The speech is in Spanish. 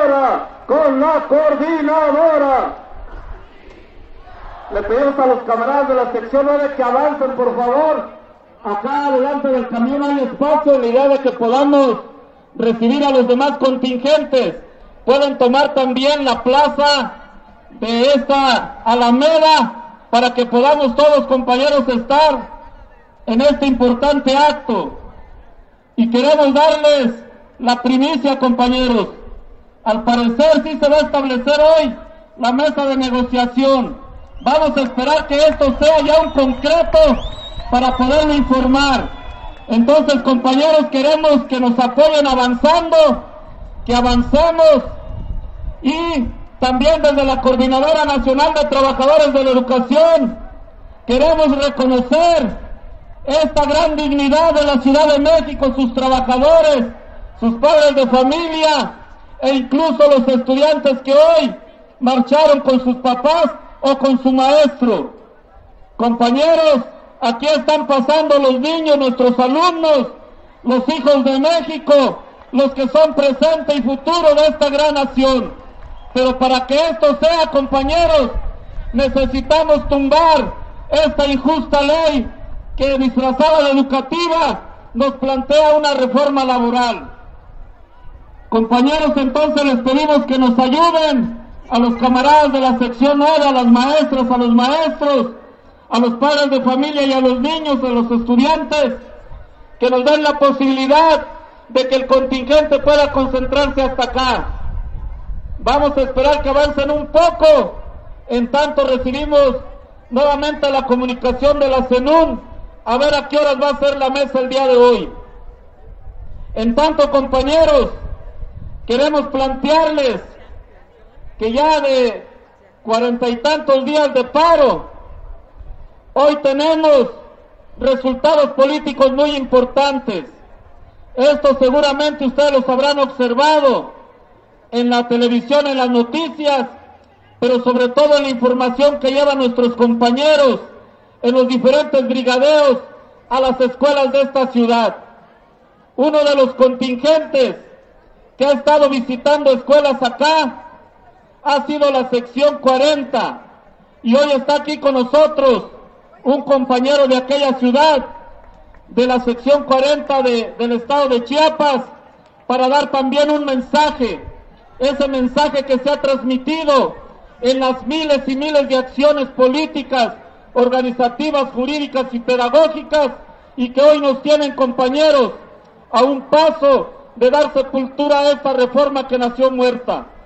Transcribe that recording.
coordinadora, con la coordinadora. Le pedimos a los camaradas de la sección 9 que avancen, por favor. Acá delante del camión hay espacio, en la idea de que podamos recibir a los demás contingentes. Pueden tomar también la plaza de esta alameda para que podamos todos, compañeros, estar en este importante acto. Y queremos darles la primicia, compañeros. Al parecer sí se va a establecer hoy la mesa de negociación. Vamos a esperar que esto sea ya un concreto para poderlo informar. Entonces, compañeros, queremos que nos apoyen avanzando, que avancemos, y también desde la Coordinadora Nacional de Trabajadores de la Educación queremos reconocer esta gran dignidad de la Ciudad de México, sus trabajadores, sus padres de familia e incluso los estudiantes que hoy marcharon con sus papás o con su maestro. Compañeros, aquí están pasando los niños, nuestros alumnos, los hijos de México, los que son presente y futuro de esta gran nación. Pero para que esto sea, compañeros, necesitamos tumbar esta injusta ley que, disfrazada de educativa, nos plantea una reforma laboral. Compañeros, entonces les pedimos que nos ayuden a los camaradas de la sección 9, a las maestras, a los maestros, a los padres de familia y a los niños, a los estudiantes, que nos den la posibilidad de que el contingente pueda concentrarse hasta acá. Vamos a esperar que avancen un poco, en tanto recibimos nuevamente la comunicación de la CENUN, a ver a qué horas va a ser la mesa el día de hoy. En tanto, compañeros, queremos plantearles que ya de 40 y tantos días de paro, hoy tenemos resultados políticos muy importantes. Esto seguramente ustedes los habrán observado en la televisión, en las noticias, pero sobre todo en la información que llevan nuestros compañeros en los diferentes brigadeos a las escuelas de esta ciudad. Uno de los contingentes que ha estado visitando escuelas acá ha sido la sección 40, y hoy está aquí con nosotros un compañero de aquella ciudad, de la sección 40 del estado de Chiapas, para dar también un mensaje, ese mensaje que se ha transmitido en las miles y miles de acciones políticas, organizativas, jurídicas y pedagógicas, y que hoy nos tienen, compañeros, a un paso de dar sepultura a esta reforma que nació muerta.